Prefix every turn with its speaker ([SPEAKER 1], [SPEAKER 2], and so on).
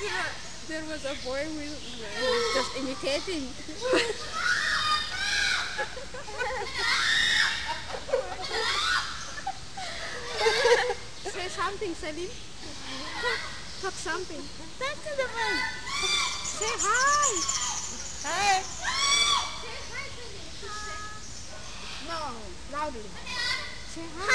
[SPEAKER 1] There was a boy who was just imitating. Say something, Salim. Talk something. Talk to the man. Say hi.
[SPEAKER 2] Hey.
[SPEAKER 1] Say hi to me. No, loudly. Say hi.